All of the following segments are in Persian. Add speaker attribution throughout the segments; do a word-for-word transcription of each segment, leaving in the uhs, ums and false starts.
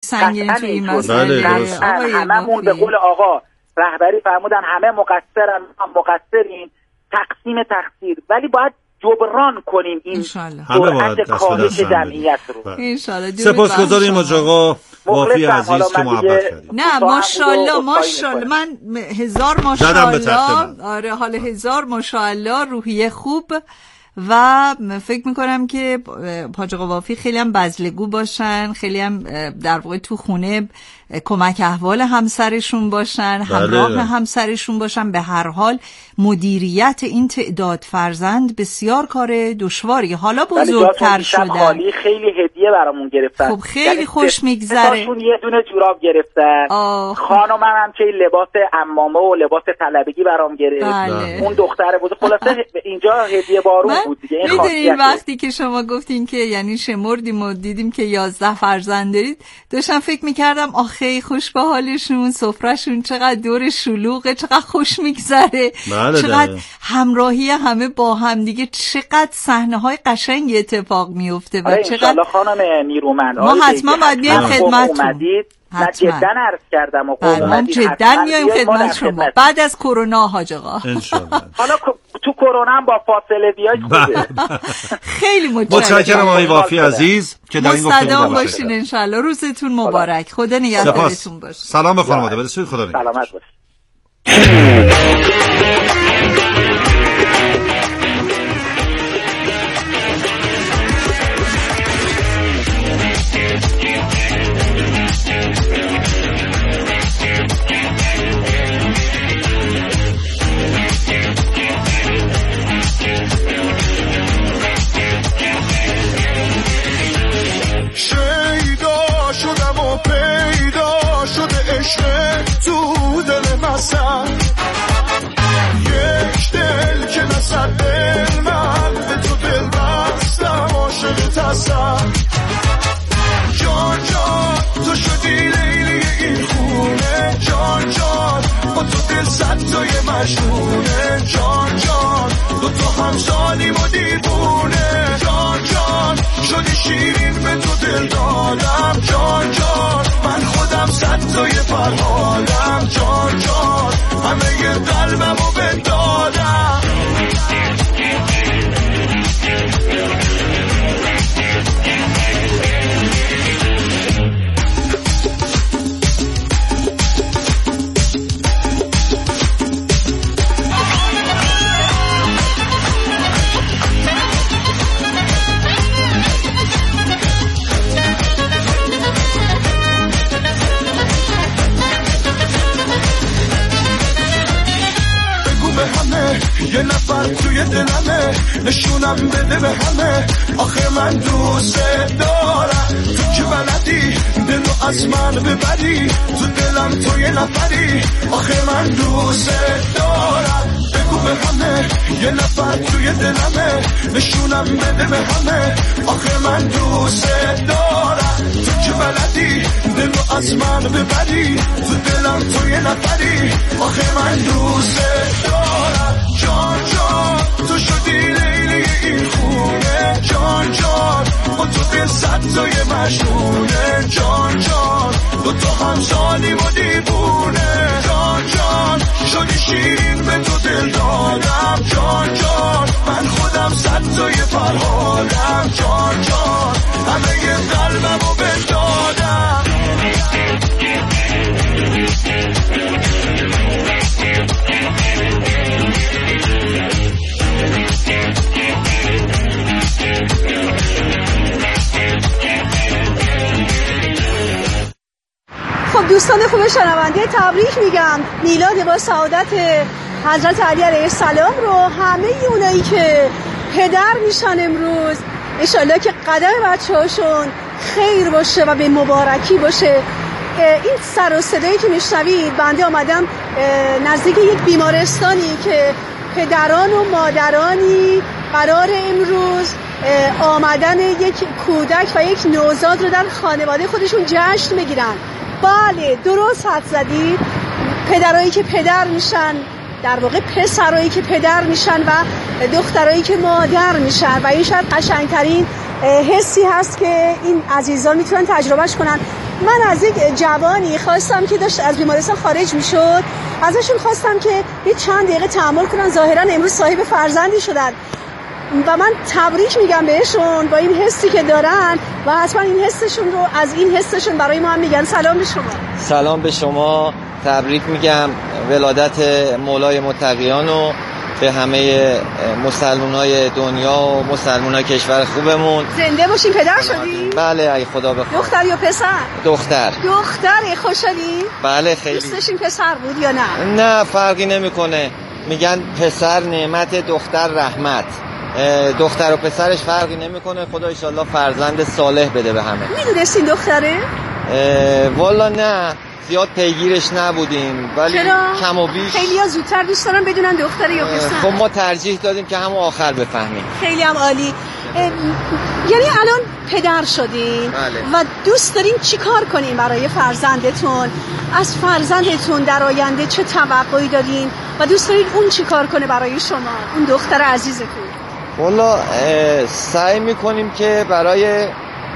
Speaker 1: سنگین توی این مسئله.
Speaker 2: هممون به قول آقا رهبری فرمودن همه مقصرن، هم مقصرین، تقسیم تقصیر، ولی باید جبران کنیم این سرعت کاهش جمعیت رو.
Speaker 1: انشالله.
Speaker 3: سپاسگزاریم از آقا وافی عزیز که محبت کردید.
Speaker 1: نه ماشاءالله ماشاءالله، من هزار ماشاءالله. آره حال هزار ماشاءالله، روحیه خوب و فکر میکنم که حاج آقا وافی خیلی هم بذلگو باشن، خیلی هم در واقع تو خونه کمک احوال همسرشون باشن، همراه بله. همسرشون باشن. به هر حال مدیریت این تعداد فرزند بسیار کار دشواری، حالا بزرگتر شدن.
Speaker 2: خالی خیلی هدیه برامون گرفتن،
Speaker 1: خب خیلی یعنی خوش میگذره.
Speaker 2: تاشون یه دونه جوراب گرفتن، خانم هم که لباس عمامه و لباس طلبگی برام گرفت. بله. اون دختره بود. خلاصه اینجا هدیه بارون بود دیگه. این
Speaker 1: میدونین وقتی که شما گفتین که یعنی شمردیم و دیدیم که یازده فرزند دارید، داشتم فکر میکردم خیلی خوش به حالشون، سفرهشون چقدر دور شلوغه، چقدر خوش میگذره،
Speaker 3: بله
Speaker 1: چقدر
Speaker 3: ده.
Speaker 1: همراهی همه با هم دیگه، چقدر صحنه های قشنگ اتفاق میفته و
Speaker 2: آره
Speaker 1: چقدر
Speaker 2: خانم نیرومند
Speaker 1: ما حتما باید بیایم خدمتتون.
Speaker 2: من جدا عرض کردم و
Speaker 1: ما جدا میایم خدمت شما بعد از کرونا حاج آقا
Speaker 3: انشالله.
Speaker 2: حالا تو کرونا هم با فاصله بیاید خوبه.
Speaker 1: خیلی
Speaker 3: متشکرم آقای وافی عزیز که در این گفتگو
Speaker 1: مستدام باشین. انشالله روزتون مبارک. خدا نگهدارتون باشه.
Speaker 3: سلام به خانواده. برسید خدا نگهدار.
Speaker 2: سلامت باشید.
Speaker 4: تو دل مسن یک دل که نصد دل من به تو دل بستم عاشق تصم جان جان تو شدی لیلی این خونه جان جان با تو دل صد تای مجنونه جان جان دو تو همسالیم و دیوونه جان جان شدی شیرین به تو دل دادم جان جان من خودم صد تای فرحالم جان جان همه ی قلبم رو بندادم یه نفر توی دلمه نشونم بده به همه آخه من دوست دارم تو که بلدی دلو از من ببری تو دلم تو یه نفری آخه من دوست دارم بگو به همه یه نفر توی دلمه نشونم بده به همه آخه من دوست دارم تو که بلدی دلو از من ببری تو دلم تو یه نفری آخه من دوست دارم جان جان تو شدی لیلی این خونه جان جان با تو دل صد تای مجنونه جان جان دو تو همسالیم و دیوونه جان جان شدی شیرین به تو دل دادم جان جان من خودم صد تای فرحالم جان جان همه ی قلبم رو بندادم
Speaker 5: خب دوستان خوب شنونده تبریک میگم میلاد با سعادت حضرت علی علیه السلام رو همه اونایی که پدر میشن امروز انشالله که قدم بچه هاشون خیر باشه و به مبارکی باشه. این سر و صدایی که میشنوید بنده آمدم نزدیک یک بیمارستانی که پدران و مادرانی قرار امروز آمدن یک کودک و یک نوزاد رو در خانواده خودشون جشن بگیرن. بله درست حد زدید، پدرایی که پدر میشن، در واقع پسرایی که پدر میشن و دخترایی که مادر میشن و این شاید قشنگترین حسی هست که این عزیزان میتونن تجربهش کنن. من از یک جوانی خواستم که داشت از بیمارستان خارج میشد، ازشون خواستم که یه چند دقیقه تأمل کنن، ظاهرا امروز صاحب فرزندی شدن و من تبریک میگم بهشون با این حسی که دارن و حتما این حسشون رو از این حسشون برای ما هم میگن. سلام به شما.
Speaker 6: سلام به شما، تبریک میگم ولادت مولای متقیان و به همه مسلمانای دنیا و مسلمانای کشور خوبمون.
Speaker 5: زنده باشین. پدر شدی؟
Speaker 6: بله اگه خدا بخواد.
Speaker 5: دختر یا پسر؟
Speaker 6: دختر.
Speaker 5: دختر. خوشحالی؟
Speaker 6: بله خیلی.
Speaker 5: دوست داشتین پسر بود یا نه؟
Speaker 6: نه فرقی نمیکنه، میگن پسر نعمت، دختر رحمت. دختر و پسرش فرقی نمیکنه، خدا انشالله فرزند صالح بده به همه.
Speaker 5: میدونستین دختره؟
Speaker 6: والا نه زیاد پیگیرش نبودیم، ولی کم و بیش.
Speaker 5: خیلی ها زودتر دوست دارن بدونن دختره یا پسر.
Speaker 6: خب ما ترجیح دادیم که همون آخر بفهمیم.
Speaker 5: خیلی هم عالی. یعنی الان پدر شدین.
Speaker 6: بله.
Speaker 5: و دوست دارین چی کار کنین برای فرزندتون؟ از فرزندتون در آینده چه توقعی دارین و دوست دارین اون چی کار کنه برای شما، اون دختر عزیزتون؟
Speaker 6: والا سعی میکنیم که برای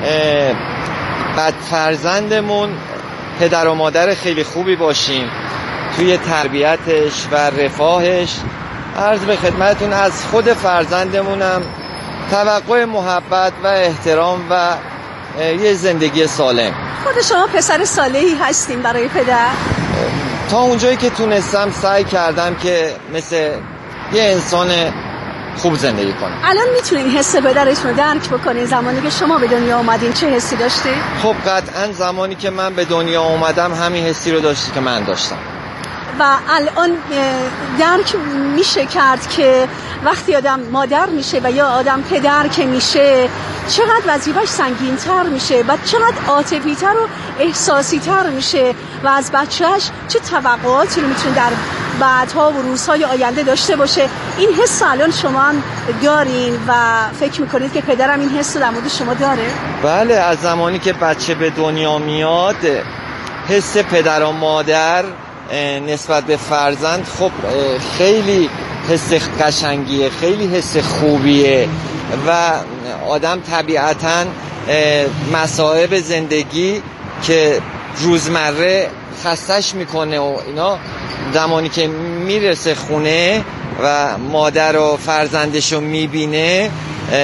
Speaker 6: بد فرزندمون پدر و مادر خیلی خوبی باشیم توی تربیتش و رفاهش. عرض به خدمتون از خود فرزندمونم توقع محبت و احترام و یه زندگی سالم.
Speaker 5: خود شما پسر صالحی هستین برای پدر؟
Speaker 6: تا اونجایی که تونستم سعی کردم که مثل یه انسان خوب زندگی کنم.
Speaker 5: الان میتونین حس پدرتون رو درک بکنین؟ زمانی که شما به دنیا اومدین چه حسی داشتی؟
Speaker 6: خب قطعا زمانی که من به دنیا اومدم همین حسی رو داشتی که من داشتم.
Speaker 5: و الان درک میشه کرد که وقتی آدم مادر میشه و یا آدم پدر که میشه چقدر وظیفه‌اش سنگین‌تر میشه و چقدر عاطفی‌تر و احساسی‌تر میشه و از بچه‌اش چه توقعاتی رو میتونه در بعدها و روزهای آینده داشته باشه. این حس الان شما هم دارین و فکر میکنید که پدرم این حس رو در مورد شما داره؟
Speaker 6: بله، از زمانی که بچه به دنیا میاد حس پدر و مادر نسبت به فرزند خب خیلی حس قشنگیه، خیلی حس خوبیه و آدم طبیعتاً مصائب زندگی که روزمره خستش میکنه و اینا زمانی که میرسه خونه و مادر و فرزندشو میبینه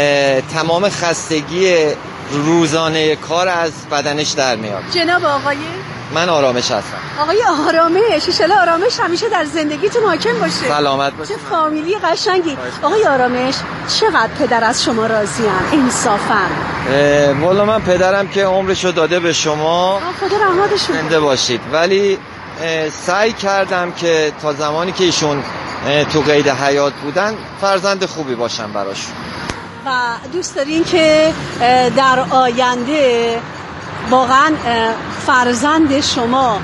Speaker 6: تمام خستگی روزانه کار از بدنش در میاد.
Speaker 5: جناب آقای
Speaker 6: من آرامش هستم.
Speaker 5: آقای آرامش، انشالله آرامش همیشه در زندگیتون حاکم باشه.
Speaker 6: سلامت باشید.
Speaker 5: چه فامیلی قشنگی. آقای آرامش چقدر پدر از شما راضی‌ان انصافاً؟
Speaker 6: والا من پدرم که عمرشو داده به شما،
Speaker 5: خدا رحمتشون
Speaker 6: زنده باشید، ولی سعی کردم که تا زمانی که ایشون تو قید حیات بودن فرزند خوبی باشم براشون.
Speaker 5: و دوست دارین که در آینده واقعا فرزند شما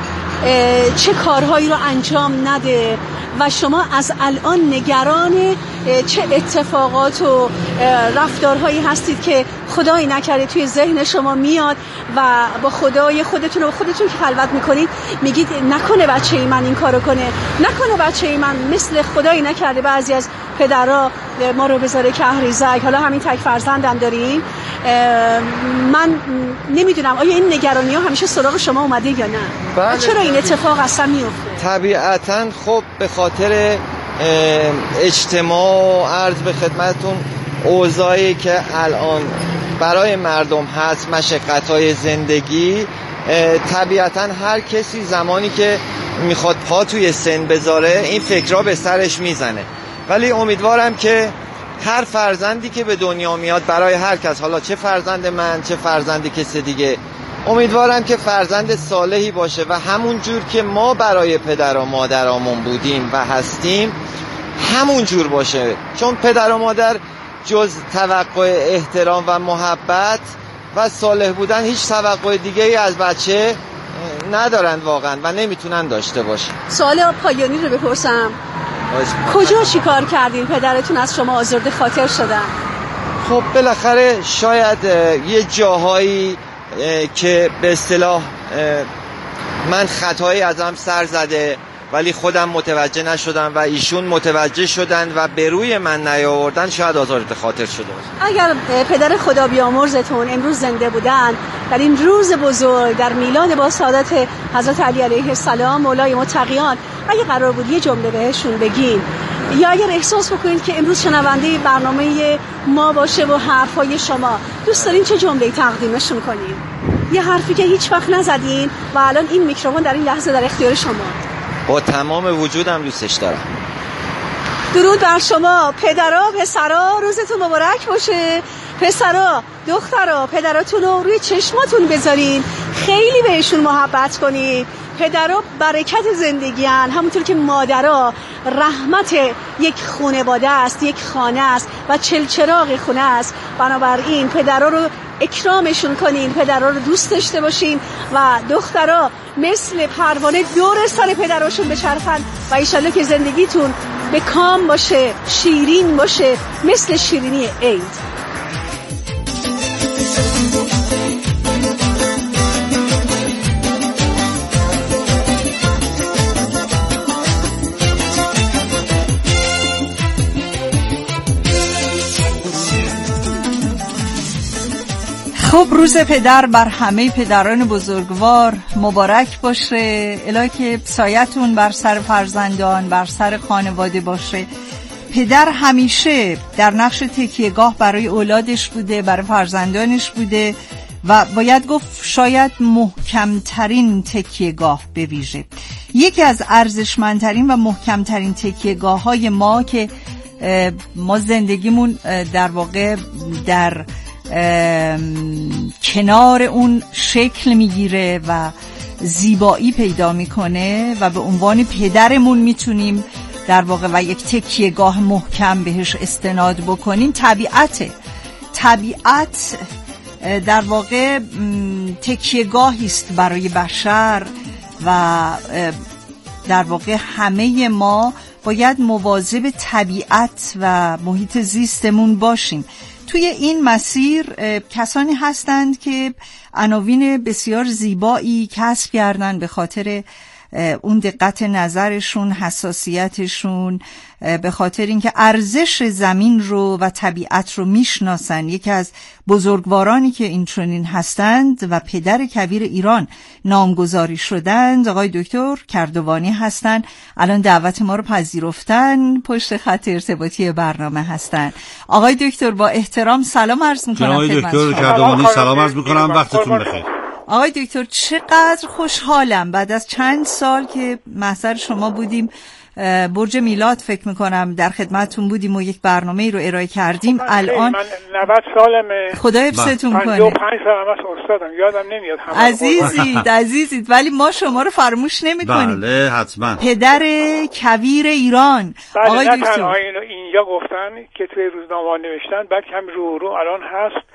Speaker 5: چه کارهایی رو انجام نده و شما از الان نگران چه اتفاقات و رفتارهایی هستید که خدایی نکرده توی ذهن شما میاد و با خدای خودتون و خودتون که خلوت میکنید میگید نکنه بچه ای من این کارو کنه، نکنه بچه ای من مثل خدایی نکرده بعضی از پدرها ما رو بذاره کهریزک. حالا همین تک فرزندم دارین، من نمیدونم آیا این نگرانی ها همیشه سراغ شما اومده یا نه؟
Speaker 6: بله.
Speaker 5: چرا این اتفاق اصلا میفته؟
Speaker 6: طبیعتاً خب به خاطر اجتماع عرض به خدمتون اوضاعی که الان برای مردم هست، مشقت‌های زندگی، طبیعتاً هر کسی زمانی که میخواد پا توی سن بذاره این فکرها به سرش میزنه، ولی امیدوارم که هر فرزندی که به دنیا میاد برای هر کس، حالا چه فرزند من چه فرزند کسی دیگه، امیدوارم که فرزند صالحی باشه و همون جور که ما برای پدر و مادرامون بودیم و هستیم همون جور باشه، چون پدر و مادر جز توقع احترام و محبت و صالح بودن هیچ توقع دیگه ای از بچه ندارن واقعا و نمیتونن داشته باشه.
Speaker 5: سوال پایانی رو بپرسم، کجا چی کار کردین پدرتون از شما آزرده خاطر شدن؟
Speaker 6: خب بالاخره شاید یه جاهایی که به اصطلاح من خطایی ازم سر زده ولی خودم متوجه نشدم و ایشون متوجه شدن و به روی من نیاوردن، شاید آزارت خاطر شده باشه.
Speaker 5: اگر پدر خدا بیامرزتون امروز زنده بودن در این روز بزرگ، در میلاد با سعادت حضرت علی علیه السلام مولای متقیان، اگه قرار بود یه جمله بهشون بگین یا اگر احساس بکنید که امروز شنونده برنامه ما باشه و حرفای شما، دوست دارین چه جمله‌ای تقدیمشون کنین؟ یه حرفی که هیچ وقت نزدین و الان این میکروفون در این لحظه در اختیار شما.
Speaker 6: با تمام وجودم دوستش دارم.
Speaker 5: درود بر شما پدرها، پسرها، روزتون مبارک باشه. پسرها، دخترها، پدراتون رو روی چشماتون بذارین، خیلی بهشون محبت کنین. پدرها برکت زندگی هن، همونطور که مادرها رحمت یک خانواده است، یک خانه است و چلچراغ خونه است. بنابراین پدرها رو اکرامشون کنین، پدرها رو دوست داشته باشین و دخترها مثل پروانه دور سر پدراشون بچرخن و انشالله که زندگیتون به کام باشه، شیرین باشه، مثل شیرینی عید.
Speaker 1: خب روز پدر بر همه پدران بزرگوار مبارک باشه. الهی که سایتون بر سر فرزندان، بر سر خانواده باشه. پدر همیشه در نقش تکیهگاه برای اولادش بوده، برای فرزندانش بوده و باید گفت شاید محکمترین تکیهگاه به ویژه. یکی از ارزشمندترین و محکمترین تکیهگاه های ما که ما زندگیمون در واقع در کنار اون شکل میگیره و زیبایی پیدا میکنه و به عنوان پدرمون میتونیم در واقع و یک تکیهگاه محکم بهش استناد بکنیم. طبیعته. طبیعت در واقع تکیهگاهی است برای بشر و در واقع همه ما باید مواظب طبیعت و محیط زیستمون باشیم. توی این مسیر کسانی هستند که عناوین بسیار زیبایی کسب کردن به خاطر اون دقت نظرشون، حساسیتشون، به خاطر اینکه ارزش زمین رو و طبیعت رو میشناسن. یکی از بزرگوارانی که این چنین هستند و پدر کبیر ایران نامگذاری شدند آقای دکتر کردوانی هستند. الان دعوت ما رو پذیرفتن، پشت خط ارتباطی برنامه هستند. آقای دکتر با احترام سلام عرض میکنم.
Speaker 3: آقای دکتر کردوانی سلام عرض میکنم، وقتتون بخیر.
Speaker 1: آقای دکتر چقدر خوشحالم بعد از چند سال که محضر شما بودیم، برج میلاد فکر میکنم در خدمتتون بودیم و یک برنامه رو ارائه کردیم. الان
Speaker 7: من نود سالمه.
Speaker 1: خدا حفظتون کنه.
Speaker 7: پنجاه و پنج سالم است استادم، یادم نمیاد.
Speaker 1: عزیزید عزیزید ولی ما شما رو فراموش نمی‌کنیم.
Speaker 3: بله حتما.
Speaker 1: پدر کبیر ایران.
Speaker 7: بله
Speaker 1: آقای دکتر
Speaker 7: اینجا گفتن که توی روزنامه نوشتن، بعد هم رو رو الان هست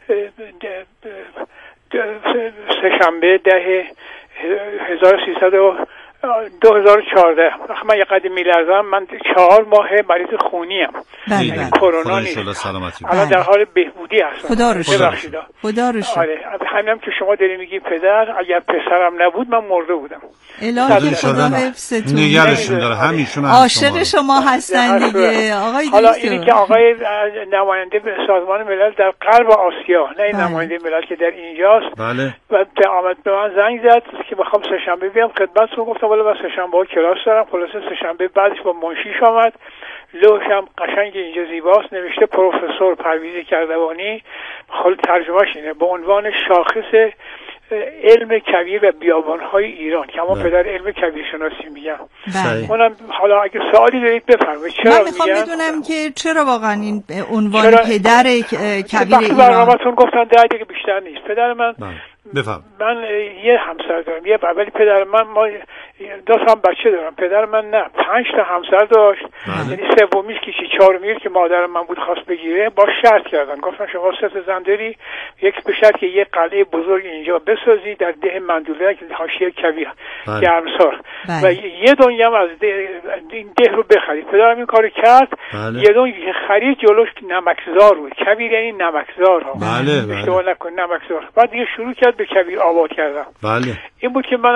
Speaker 7: سه‌شنبه ده هزار و سیصد و دو هزار و چهارده. من یه قدیم میلرزم، من چهار ماه مریض خونی ام.
Speaker 1: بله بله.
Speaker 7: کرونا نیست. الان در حال بهبودی هستم.
Speaker 1: خدا رو شکر. خدا رو شکر.
Speaker 7: آره همینم که شما داری میگی پدر، اگر پسرم نبود من مرده بودم.
Speaker 1: الهی خدا حفظتون.
Speaker 3: نگرشون داره همیشون.
Speaker 1: عاشق شما هستن دیگه آقای دکتر.
Speaker 7: حالا اینی که آقای نماینده سازمان ملل در غرب آسیا، نه این نماینده ملل که در اینجاست.
Speaker 3: بله.
Speaker 7: و به آمد به من زنگ زد که بخوام سه‌شنبه بیام خدمتتون. گفتم والا من سه‌شنبه ها کلاس دارم. خلاصه سه‌شنبه بعدش با منشیش آمد. لوحش هم قشنگ اینجا زیباست، نوشته پروفسور پرویز کردوانی، خود ترجمهش اینه، به عنوان شاخص علم کویر و بیابان‌های ایران که ما پدر علم کویر شناسی میگم. اونم حالا اگه سوالی دارید بفرمایید. چرا
Speaker 1: من میخوام بدونم که چرا واقعا این عنوان چرا... پدر کویر ایران
Speaker 7: برنامه‌تون گفتن ده دیگه بیشتر نیست. پدر من
Speaker 3: بفهم.
Speaker 7: من یه همسر دارم، یه ولی پدر من ما دو تا بچه دارم. پدر من نه، پنج تا همسر داشت. یعنی سومیش که چی چهارمیش که مادر من بود خواست بگیره، با شرط کردن، گفتن شما سه تا زن داری، یک به شرط که یه قلعه بزرگ اینجا بسازی در ده مندوله که حاشیه کویر گرمسار و یه دنیا هم از ده این ده رو بخرید. پدرم این کارو کرد. بله. یه دنیا خرید جلوش نمکزار بود. کویر یعنی نمکزار ها.
Speaker 3: بله بله.
Speaker 7: اشتباه نکن، نمکزار. بعد دیگه شروع کرد به کویر آباد کردن.
Speaker 3: بله.
Speaker 7: این بود که منم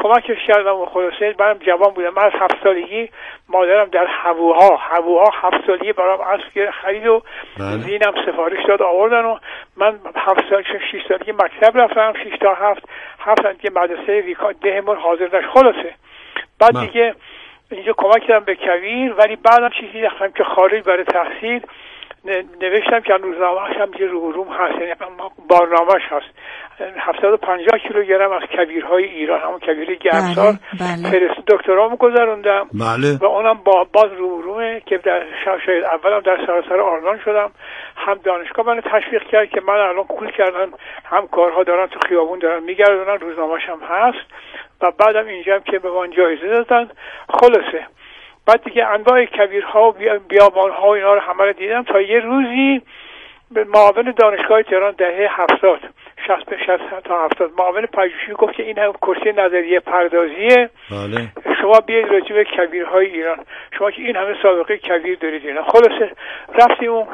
Speaker 7: کمکش کردم و خلاصه منم جوان بودم. من از هفت سالگی مادرم در هووها هووها هفت سالگی برام اسب خرید و زینم سفارش داد آوردن و من هفت سال شش سالگی مکتب رفتم، شش تا هفت هفت دیگه مدرسه ریکا دهمون حاضر داشت. خلاصه بعد من. دیگه اینجا کمک کردم به کویر، ولی بعدم چیزی رفتم که خارج برای تحصیل نوشتم که روزنامه‌اش هم یه روم هست، یعنی بارنامه‌اش هست. هفتصد و پنجاه کیلوگرم از کویرهای ایران، همون کویر گرمسار فرست دکترامو گذروندم
Speaker 3: بله.
Speaker 7: و اونم با باز رومه که در شاید اولم در سراسر آرمان شدم. هم دانشگاه منو تشویق کرد که من الان کول کردن، هم کارها دارن تو خیابون دارن میگردونن، روزنامه‌اش هم هست و بعدم اینجا که به من جایزه دادن. خلاصه بعد دیگه انواع کویرها و بیابانها و اینا رو همه رو دیدم تا یه روزی به معاون دانشگاه تهران دهه هفتاد شصت به شصت تا هفتاد معاون پژوهشی گفت که این هم کرسی نظریه پردازیه، بله. شما بیاید راجع به کویرهای ایران، شما که این همه سابقه کویر دارید اینا. خلاصه رفتیم و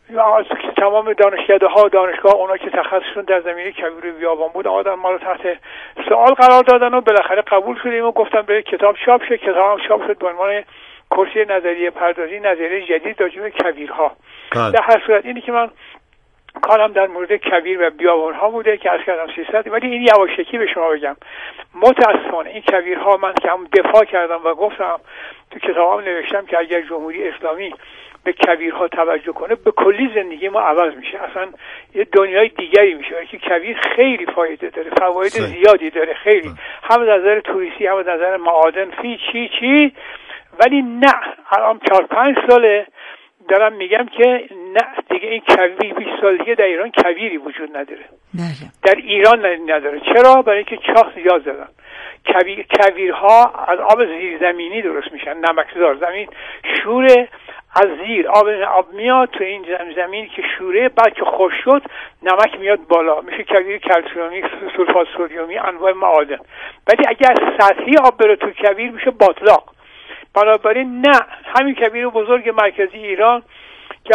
Speaker 7: تمام دانشکده ها و دانشگاه اونا که تخصصشون در زمینه کویر بیابان بود آدم ما رو تحت سوال قرار دادن و بالاخره قبول شدیم و گفتم به کتاب چاپ شه. کتاب چاپ شد به عنوان کرسی نظریه پردازی نظریه جدید راجع به کویرها. در هر صورت اینی که من کارم در مورد کویر و بیابان‌ها بوده که از کردم سیصد، ولی این یواشکی به شما بگم متاسفانه این کویرها من که هم دفاع کردم و گفتم تو کتابم نوشتم که اگر جمهوری اسلامی به کویرها توجه کنه به کلی زندگی ما عوض میشه، اصلا یه دنیای دیگری میشه که کویر خیلی فایده داره، فواید زیادی داره، خیلی هم از نظر توریستی هم از نظر معادن فی چی چی. ولی نه الان چهار پنج ساله دارم میگم که نه دیگه این کویر بیست سال دیگه در ایران کویری وجود نداره.
Speaker 1: بله.
Speaker 7: در ایران نداره. چرا؟ برای اینکه چاه زیاد زدن. کویر کویرها از آب زیرزمینی درست میشن، نمکزار، زمین شوره از زیر آب آب میاد تو این زمین که شوره، بعد که خشک شد نمک میاد بالا، میشه کویر کلسیومی، سولفات سدیومی، انواع معادن. ولی اگر سطحی آب بره تو کویر میشه باتلاق. بنابراین نه همین کویر بزرگ مرکزی ایران که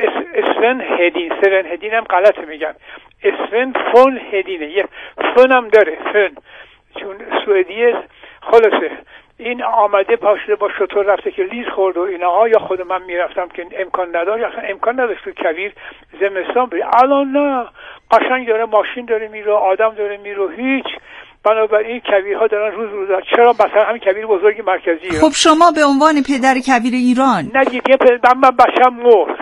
Speaker 7: اسفن هدین، سرن هدین هم غلطه میگن، اسفن فون هدینه، یه فن هم داره، فن چون سوئدیه. خلاصه این آمده پاشده با شطور رفته که لیز خورد و اینها، یا خود من میرفتم که امکان نداشت، اصلا امکان نداشت تو کویر زمستان بری. الان نه قشنگ داره، ماشین داره میره، آدم داره میره، هیچ. بنابراین کویرها دارن روز روز دارن. چرا؟ مثلا همین کویر بزرگ مرکزی ایران.
Speaker 1: خب شما به عنوان پدر کویر ایران
Speaker 7: نه دیگه من بچم مرد،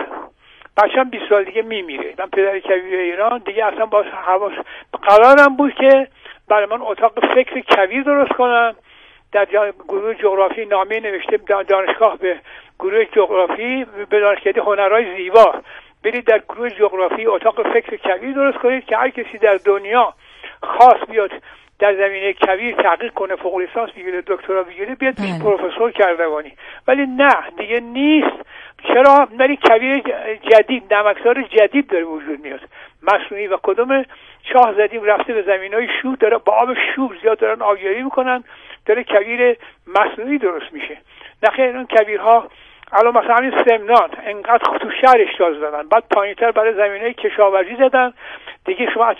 Speaker 7: بچم بیست سال دیگه میمیره، من پدر کویر ایران دیگه اصلا با حواس قرارم بود که برای من اتاق فکر کویر درست کنم. در گروه جغرافی نامه نوشته دانشگاه به گروه جغرافی، به دانشکده هنرهای زیبا، برید در گروه جغرافی اتاق فکر کویر درست کنید که هر کسی در دنیا خاص بیاد در زمینه کویر تحقیق کنه، فوق لیسانس بگیره، دکترا بگیره، بیاد پیش پروفسور کردوانی. ولی نه دیگه نیست. چرا؟ ولی کویر جدید، نمکزار جدید داره وجود میاد، مصنوعی، و کدوم چاه زدیم رفته به زمینهای شوب، داره با آب شوب زیاد دارن آبیاری میکنن، داره کویر مصنوعی درست میشه. نخیر اون کویرها الان مثلا همین سمنان انقدر تو شهرش تاز زدن، بعد پایینتر برای زمینهای کشاورزی زدن دیگه. شما از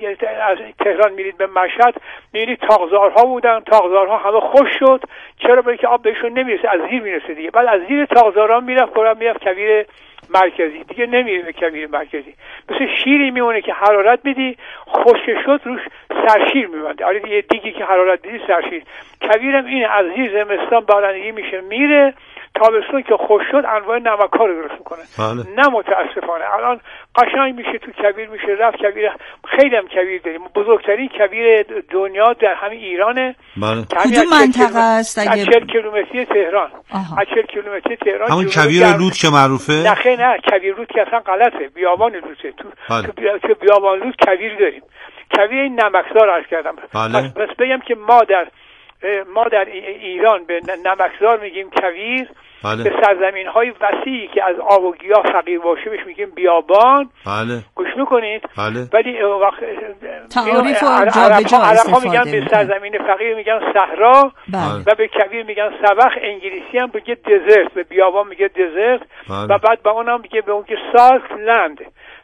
Speaker 7: تهران میرید به مشهد میرید تاغزارها بودن، تاغزارها همه خوش شد. چرا؟ برای که آب بهشون نمیرسه، از زیر میرسه دیگه. بعد از زیر تاغزارها میرفت پرم میرفت کویر مرکزی، دیگه نمیره به کویر مرکزی. مثل شیری میمونه که حرارت میدی خشک شد روش سرشیر میبنده. آره دیگه دیگی که حرارت دیدی سرشیر. کویرم اینه، از زیر زمستان بارندگی میشه میره، تابستون که خوش شد انواع نمک‌ها رو درست میکنه. بله. نه متاسفانه الان قشنگ میشه تو کویر میشه رفت. کویر خیلی هم کویر داریم، بزرگترین کویر دنیا در همین ایرانه.
Speaker 3: بله.
Speaker 1: کدوم منطقه است؟
Speaker 7: اگه چهل کیلومتری تهران. از چهل کیلومتری تهران.
Speaker 3: همون کویر لوت که معروفه؟
Speaker 7: نه خیلی نه، کویر لوت که اصلا غلطه، بیابان لوته. تو بله. تو بیابان لوت کویر داریم. کویر این نمکزار عرض کردم.
Speaker 3: بله.
Speaker 7: پس بگم که ما در ما در ایران به نمکزار میگیم کویر.
Speaker 3: بله.
Speaker 7: به سرزمین های وسیعی که از آب و گیاه فقیر باشه بهش میگیم بیابان.
Speaker 3: بله.
Speaker 7: گوش میکنید؟
Speaker 3: بله.
Speaker 7: ولی وقت
Speaker 1: تعاریف جابجا
Speaker 7: استفاده میگن به سرزمین فقیر میگن صحرا.
Speaker 1: بله.
Speaker 7: و به کویر میگن سبخ. انگلیسی هم میگه دزرت، به بیابان میگه دزرت. و بعد با اونم میگه به اون که سالت لند.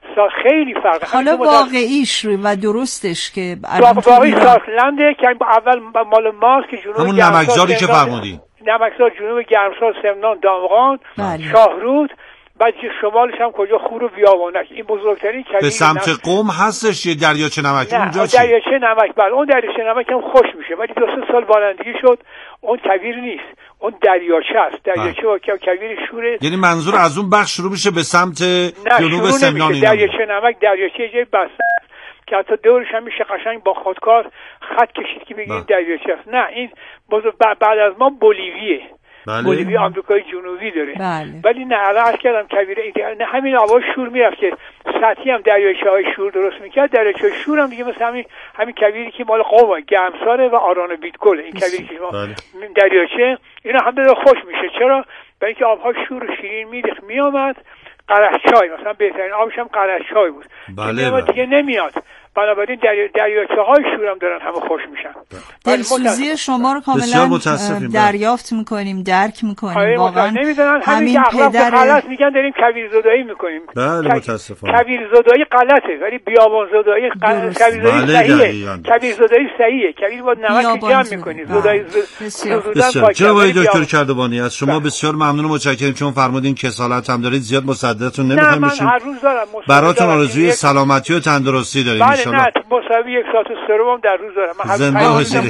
Speaker 7: خیلی فرق.
Speaker 1: حالا واقعیش و درستش که
Speaker 7: واقعی ساسلنده که اول مال ماست که جنوب
Speaker 3: همون نمکزاری که فرمودی،
Speaker 7: نمکزار جنوب گرمسار، سمنان، دامغان، شاهرود، بعد شمالش هم کجا خور و بیابانک. این بزرگترین کویر
Speaker 3: به سمت نمک... قم هستش یه دریاچه نمک اونجا چی؟
Speaker 7: دریاچه نمک بله، اون دریاچه نمک هم خوش میشه ولی دو سه سال بارندگی شد اون کویر نیست، اون دریاچه است، دریاچه و کویر شوره.
Speaker 3: یعنی منظور از اون بخش شروع میشه به سمت جنوب سمنان.
Speaker 7: دریاچه نمک دریاچه جای بسته که حتی دورش هم میشه قشنگ با خودکار خط کشید که بگید دریاچه است. نه این بزرگ بعد از ما بولیویه.
Speaker 3: بله.
Speaker 7: بولیوی آمریکای جنوبی داره.
Speaker 1: بله.
Speaker 7: ولی نه الان عرض کردم کویر نه همین آواز شور میرفت که سطحی هم دریاچه های شور درست میکرد، دریاچه شور هم دیگه مثل همین همین کویری که مال قم گرمساره و آران بیتگل، این کویری که ما
Speaker 3: بله.
Speaker 7: دریاچه اینا هم داره خوش میشه. چرا؟ برای اینکه آبها شور و شیرین میریخت میامد، قرهچای مثلا بهترین آبش هم قرهچای بود.
Speaker 3: بله بله.
Speaker 7: دیگه نمیاد. بنابراین دریاچه های شور هم دارن همه خوش میشن.
Speaker 1: دلسوزی شما رو کاملا دریافت میکنیم، درک میکنیم. واقعا
Speaker 7: همین پدر غلط میگن داریم کویر زدایی میکنیم.
Speaker 3: بله متاسفانه.
Speaker 7: کویر زدایی غلطه ولی بیابان زدایی کویر زدایی صحیحه. کویر زدایی صحیحه. کویر با نمک جمع میکنید. زدایی
Speaker 3: بسیار. جناب دکتر کردوانی از شما بسیار ممنون و متشکریم چون فرمودین کسالت هم دارید، زیاد مصدقتون نمیخوایم بشیم. براتون آرزوی سلامتی و تندرستی داریم.
Speaker 7: نه مساوی یک ساعت و سروم در روز دارم.
Speaker 3: زنده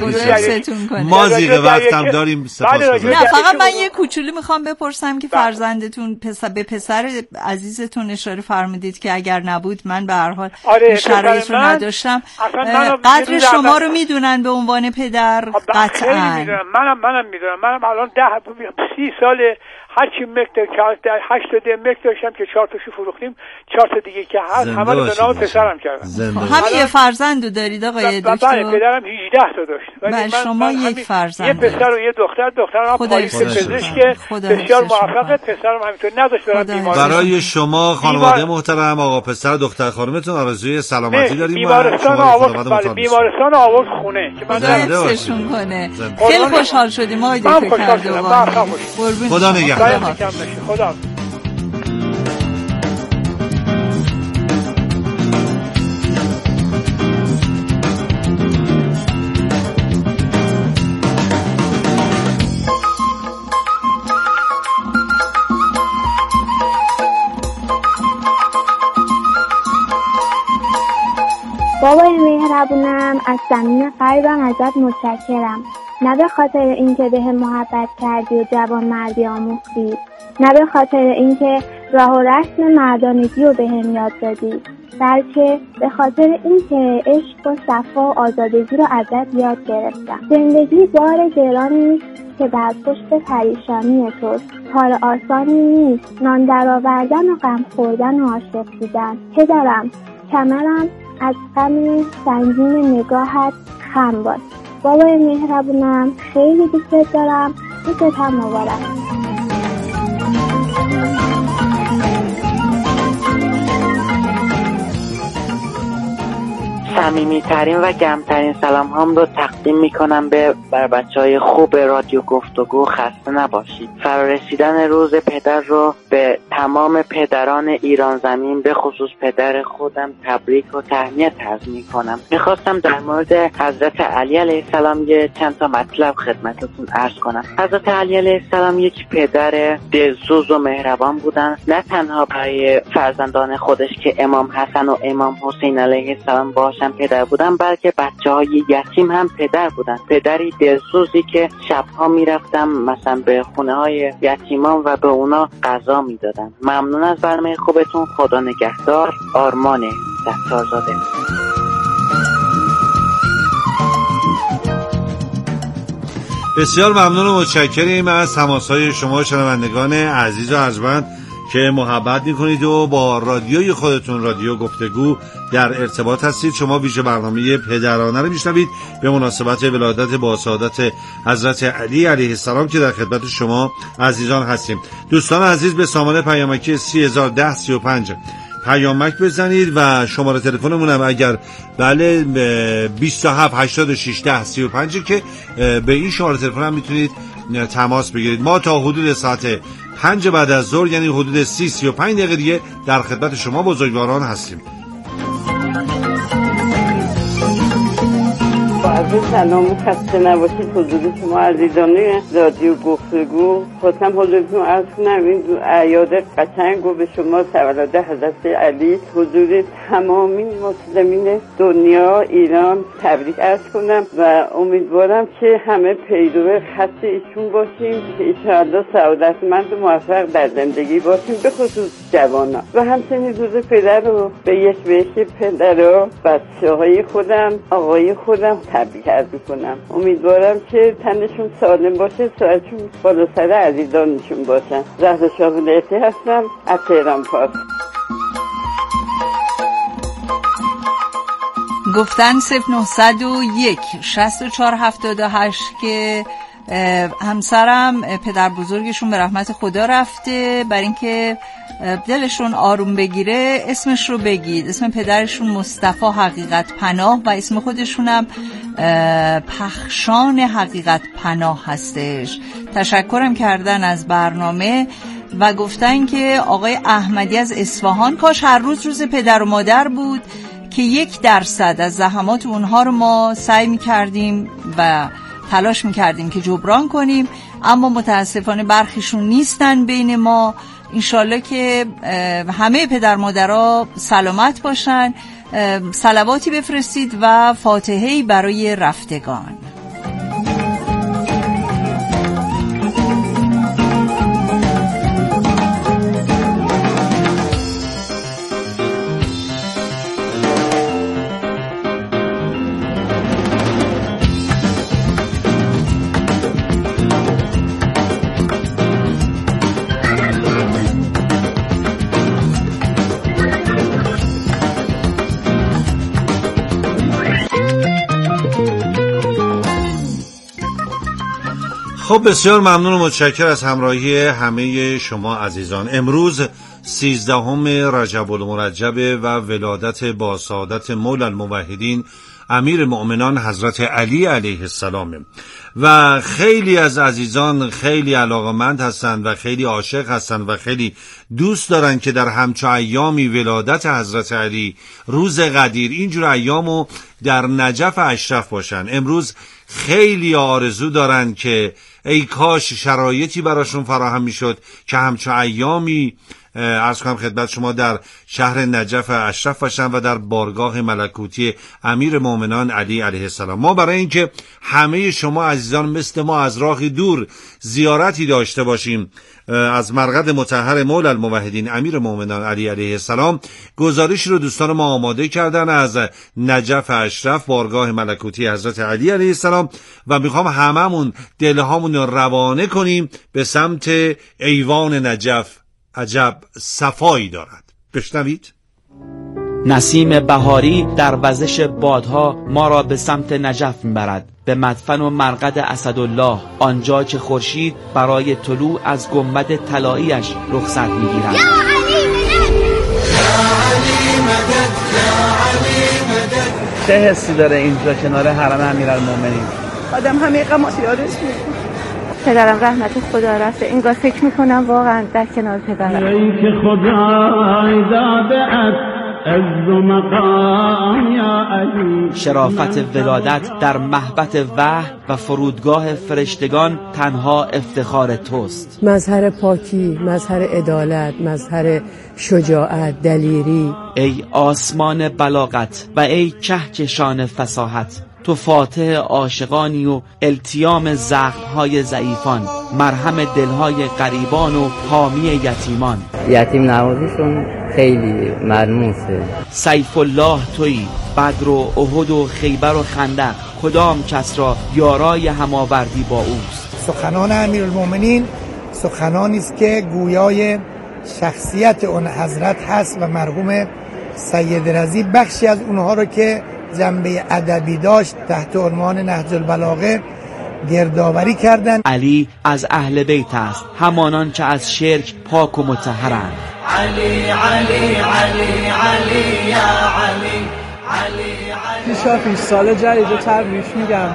Speaker 3: باشید. ما زیر وقتم داریم. سپاس.
Speaker 1: نه فقط من یه کوچولو میخوام بپرسم که فرزندتون پسر به پسر عزیزتون اشاره فرمودید که اگر نبود من به هر حال این شرایط رو نداشتم. قدر شما رو میدونن به عنوان پدر قطعا.
Speaker 7: منم منم میدونم. منم الان ده سی ساله هرچی مکتر در هشت تا ده مکتر داشتم که چهار تاشو فروختیم، چهار تا دیگه که هست همه رو به نام پسرم کردم.
Speaker 1: همین یه فرزندو دارید آقای دکتر؟
Speaker 7: بله پدرم هجده تا داشت.
Speaker 1: ولی شما یک فرزند.
Speaker 7: یه پسر و یه دختر، دخترم پاریس پزشک بسیار موفقه، پسرم همینطور نداشت برام بیمار.
Speaker 3: برای شما خانواده محترم آقا پسر دختر خانمتون آرزوی سلامتی داریم.
Speaker 7: بیمارستان آورد بله بیمارستان آورد خونه که من
Speaker 1: حفظشون کنه. خیلی خوشحال شدیم آقای دکتر کردوانی.
Speaker 3: خدا نگهدار.
Speaker 7: خدا.
Speaker 8: بابای مهربونم از صمیم قلبم ازت متشکرم، نه به خاطر اینکه به هم محبت کردی و جوان مردی آموختی، نه به خاطر اینکه راه و رسم مردانگی رو به هم یاد دادی، بلکه به خاطر اینکه عشق و صفا و آزادگی رو ازت یاد گرفتم. زندگی بار گرانی که بر پشت پریشانی توست، کار آسانی نیست، نان درآوردن و غم خوردن و عاشق بودن. پدرم کمرم از غم سنگین نگاهت خم باش. بابای مهربونم خیلی دوست دارم. دوستت هم مبارک.
Speaker 9: صمیمی‌ترین و گرم‌ترین سلام هام رو تقدیم میکنم به بر بچهای خوب رادیو گفتگو. خسته نباشید. فرارسیدن روز پدر رو به تمام پدران ایران زمین به خصوص پدر خودم تبریک و تهنیت عرض میکنم. میخواستم در مورد حضرت علی علیه السلام یه چند تا مطلب خدمتتون عرض کنم. حضرت علی علیه السلام یک پدر دلسوز و مهربان بودن، نه تنها برای فرزندان خودش که امام حسن و امام حسین علیه السلام باشن پدر بودن، بلکه بچه‌های یتیم هم پدر بودن. پدری دلسوزی که شبها میرفتم مثلا به خونه‌های یتیمان و به اونا غذا میدادن. ممنون از برنامه خوبتون. خدا نگهدار. آرمان ستارزاده.
Speaker 3: بسیار ممنون و متشکریم از تماس‌های شما شنوندگان عزیز و ارجمند که محبت میکنید و با رادیوی خودتون رادیو گفتگو در ارتباط هستید. شما ویژه برنامه پدرانه رو میشنوید به مناسبت ولادت با سعادت حضرت علی علیه السلام که در خدمت شما عزیزان هستیم. دوستان عزیز به سامانه پیامکی سی هزار و ده سی و پنج پیامک بزنید و شماره تلفنمون هم اگر بله بیست و هفت هشتاد و شش ده سی و پنج که به این شماره تلفن هم میتونید تماس بگیرید. ما تا حدود ساعت پنج بعد از ظهر، یعنی حدود سی سی و پنج دقیقه دیگه در خدمت شما بزرگواران هستیم.
Speaker 10: عرض سلام و خسته نباشید حضور شما عزیزان رادیو گفتگو. خواستم حضورتون عرض کنم این اعیاد قشنگ و به شما تولد حضرت علی حضور تمامی مسلمین دنیا ایران تبریک عرض کنم و امیدوارم که همه پیرو خط ایشون باشیم، انشاءالله سعادتمند و موفق در زندگی باشیم، به خصوص جوانان. و همچنین روز پدر رو به یک به یک پدرها، بچه‌های خودم، آقای خودم تبریک عرض کنم. امیدوارم که تنشون سالم باشه، سرشون بالا سر عزیزانشون باشن. زهرا شاهولتی هستم از تهران پاس.
Speaker 1: گفتن صفر نهصد و یک شصت و چهار هفتاد و هشت که همسرم پدر بزرگشون به رحمت خدا رفته، بر اینکه دلشون آروم بگیره اسمش رو بگید. اسم پدرشون مصطفی حقیقت پناه و اسم خودشونم پخشان حقیقت پناه هستش. تشکرم کردن از برنامه و گفتن که آقای احمدی از اصفهان، کاش هر روز روز پدر و مادر بود که یک درصد از زحمات اونها رو ما سعی میکردیم و تلاش میکردیم که جبران کنیم، اما متاسفانه برخیشون نیستن بین ما. انشالله که همه پدر مادرها سلامت باشن. صلواتی بفرستید و فاتحه‌ای برای رفتگان.
Speaker 3: خب بسیار ممنون و متشکر از همراهی همه شما عزیزان. امروز سیزدهم رجب المرجب و ولادت با سعادت مولا الموحدین امیر مؤمنان حضرت علی علیه السلام و خیلی از عزیزان خیلی علاقمند هستند و خیلی عاشق هستند و خیلی دوست دارن که در همچو ایامی ولادت حضرت علی، روز قدیر، اینجور ایامو در نجف اشرف باشن. امروز خیلی آرزو دارن که ای کاش شرایطی براشون فراهم میشد که همچو ایامی عرض کنم خدمت شما در شهر نجف اشرف باشن و در بارگاه ملکوتی امیر مومنان علی علیه السلام. ما برای اینکه همه شما عزیزان مثل ما از راهی دور زیارتی داشته باشیم از مرقد مطهر مولا الموحدین امیر مومنان علی علیه السلام، گزارش رو دوستان ما آماده کردن از نجف اشرف بارگاه ملکوتی حضرت علی علیه السلام و میخوام هممون دلهامون رو روانه کنیم به سمت ایوان نجف. عجب صفایی دارد. بشنوید.
Speaker 11: نسیم بهاری در وزش بادها ما را به سمت نجف میبرد، به مدفن و مرقد اسدالله، آنجا که خورشید برای طلوع از گنبد طلایی‌اش رخصت میگیرد. یا علی مدد، یا علی مدد، یا علی مدد. چه حسی داره اینجا کنار حرم امیرالمومنین؟
Speaker 5: آدم همه غماش یادش میاد.
Speaker 8: پدرم رحمت خدا رفته، انگار فکر میکنم واقعا در کنار پدرم.
Speaker 12: ای که خدای داده است عز و مقام یا علی.
Speaker 11: شرافت ولادت در مهبط وحی و فرودگاه فرشتگان تنها افتخار توست.
Speaker 13: مظهر پاکی، مظهر عدالت، مظهر شجاعت، دلیری.
Speaker 11: ای آسمان بلاغت و ای کهکشان فصاحت، تو فاتح عاشقانی و التیام زخمهای ضعیفان، مرهم دلهای غریبان و حامی یتیمان.
Speaker 14: یتیم نوازیشون خیلی ملموسه.
Speaker 11: سیف الله تویی، بدر و احد و خیبر و خندق، کدام کس را یارای هماوردی با اوست؟
Speaker 15: سخنان امیرالمومنین سخنانی است که گویای شخصیت اون حضرت هست و مرحوم سید رضی بخشی از اونها رو که جنبه ادبی داشت تحت عنوان نهج البلاغه گردآوری کردند.
Speaker 11: علی از اهل بیت است، همانان که از شرک پاک و مطهرند.
Speaker 12: علی علی علی علی یا علی علی علی.
Speaker 16: پیشا پیش سال جدید رو تبریک میگم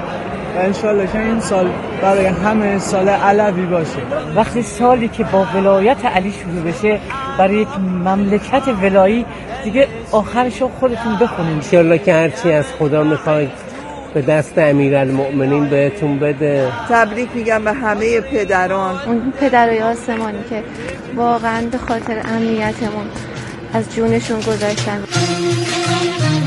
Speaker 16: و انشالله که این سال برای همه سال علوی باشه.
Speaker 17: وقتی سالی که با ولایت علی شروع بشه برای یک مملکت ولایی دیگه آخرشو خودتون بخونین.
Speaker 18: انشالله که هرچی از خدا میخواید به دست امیرالمؤمنین بهتون بده.
Speaker 19: تبریک میگم به همه پدران،
Speaker 20: اون پدرای آسمانی که واقعا به خاطر امنیتمون از جونشون گذاشتن.